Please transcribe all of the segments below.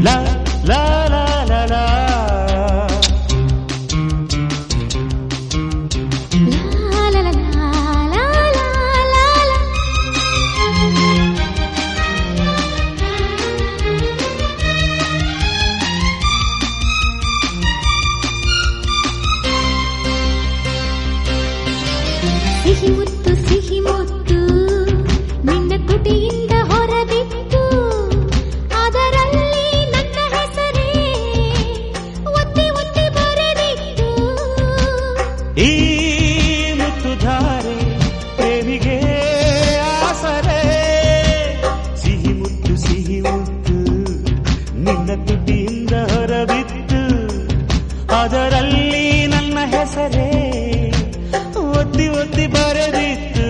ಲಾ ಲಾ ಲಾ ಲಾ ಲಾ ಸಿಹಿ ಮುತ್ತು ಸಿಹಿ ಮುತ್ತು ನಿನ್ನ ತುಟಿಯಿಂದ ಹೊರಬಿತ್ತು ಅದರಲ್ಲಿ ನನ್ನ ಹೆಸರೇ ಒತ್ತಿ ಒತ್ತಿ ಬರೆದಿತ್ತು ಈ ಮುತ್ತು ಧಾರೆ ಪ್ರೇಮಿಗೆ ಆಸರೆ ಸಿಹಿ ಮುತ್ತು ನಿನ್ನ ತುಟಿಯಿಂದ ಹೊರಬಿತ್ತು ಅದರಲ್ಲಿ ನನ್ನ ಹೆಸರೇ ಒತ್ತಿ ಒತ್ತಿ ಬರೆದಿತ್ತು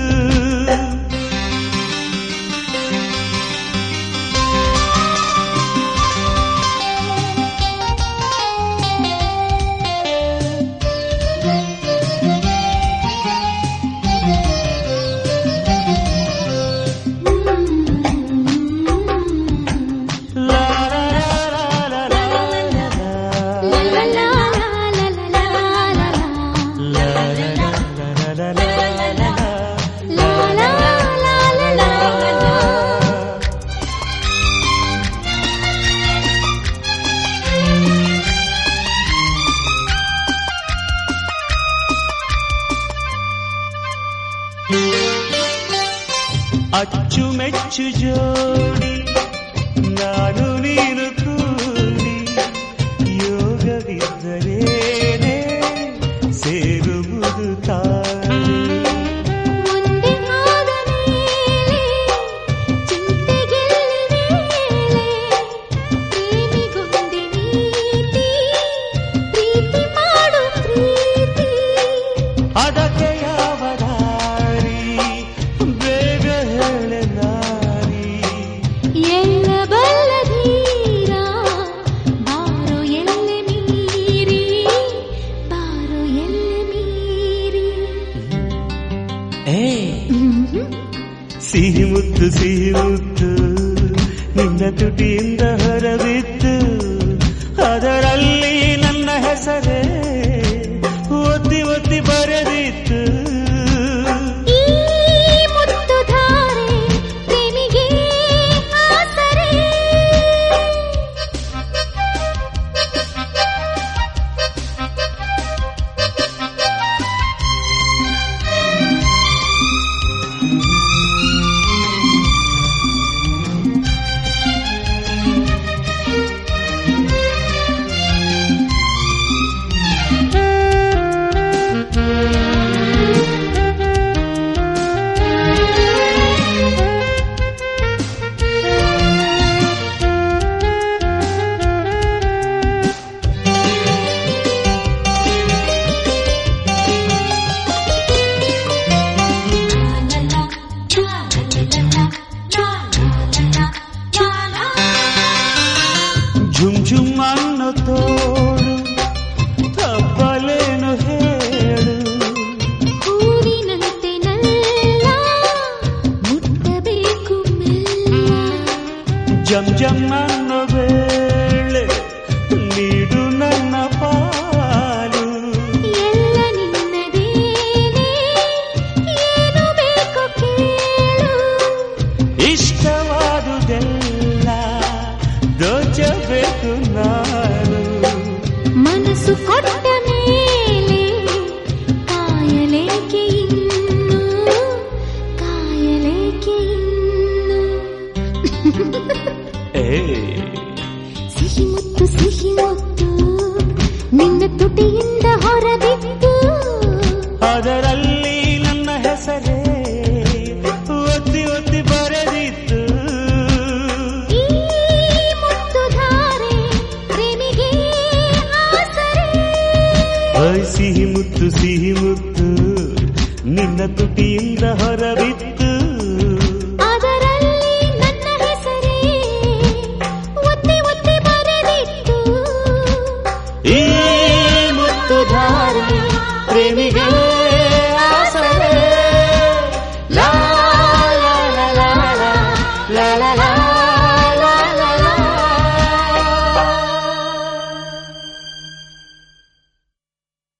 ಅಚ್ಚುಮೆಚ್ಚು ಜೋಡಿ ನಾನು ನೀನು ಕೂಡಿ ಯೋಗವಿದ್ದರೇನೆ ಸೇರುವುದು ತಾನೆ ಮುಂದೆ ಆದ ಮೇಲೆ ಚಿಂತೆಗೆಲ್ಲಿ ಪ್ರೇಮಿಗೊಂದೆ ನೀತಿ ಪ್ರೀತಿ ಮಾಡು ಪ್ರೀತಿ ಅದಕ್ಕೆ ಯಾವ ದಾರಿ ಬೇಗ ಹೇಳೆ ನಾರಿ ಎಲ್ಲ ಬಲ್ಲ ಧೀರ ಬಾರೋ ಎಲ್ಲೆ ಮೀರಿ ಬಾರೋ ಎಲ್ಲೆ ಮೀರಿ ಸಿಹಿ ಮುತ್ತು ನಿನ್ನ ತುಟಿಯಿಂದ ಹೊರಬಿತ್ತು ಅದರಲ್ಲಿ ನನ್ನ ಹೆಸರೇ ಒತ್ತಿ ಒತ್ತಿ ಬರೆದಿತ್ತು ಈ ಮುತ್ತು ಧಾರೆ ಪ್ರೇಮಿಗೆ ಆಸರೆ ಝುಮ್ ಝುಮ್ ಅನ್ನೋ ತೋಳು ತಪ್ಪಲೇನು ಹೇಳು ಹೂವಿನಂತೆ ನಲ್ಲ ಮುಟ್ಟಬೇಕು ಮೆಲ್ಲ ಜಮ್ ಜಮ್ ಅನ್ನೋ ವೇಳೆ ನೀಡು ನನ್ನ ಪಾಲು ಎಲ್ಲ ನಿನ್ನದೇನೆ ಏನು ಬೇಕು ಕೇಳು ಇಷ್ಟವಾದುದೆಲ್ಲ ದೋಚಬೇಕು ನಾನು ಮನಸ್ಸು ಕೊಟ್ಟ ಮೇಲೆ ಕಾಯಲೇಕೆ ಇನ್ನು ಸಿಹಿ ಮುತ್ತು ನಿನ್ನ ತುಟಿಯಿಂದ ಹೊರಬಿತ್ತು ಅದರಲ್ಲಿ ನನ್ನ ಹೆಸರೇ ಒತ್ತಿ ಒತ್ತಿ ಬರೆದಿತ್ತು ಈ ಮುತ್ತು ಧಾರೆ ಪ್ರೇಮಿಗೆ ಆಸರೆ ಸಿಹಿ ಮುತ್ತು ನಿನ್ನ ತುಟಿಯಿಂದ ಹೊರಬಿತ್ತು ಅದರಲ್ಲಿ ನನ್ನ ಹೆಸರೇ ಒತ್ತಿ ಒತ್ತಿ ಬರೆದಿತ್ತು ಈ ಮುತ್ತು ಧಾರೆ ಪ್ರೇಮಿಗೆ ಆಸರೆ ಲಾ ಲಾ ಲಾ ಲಾ ಲಾ ಲಾ ಲಾ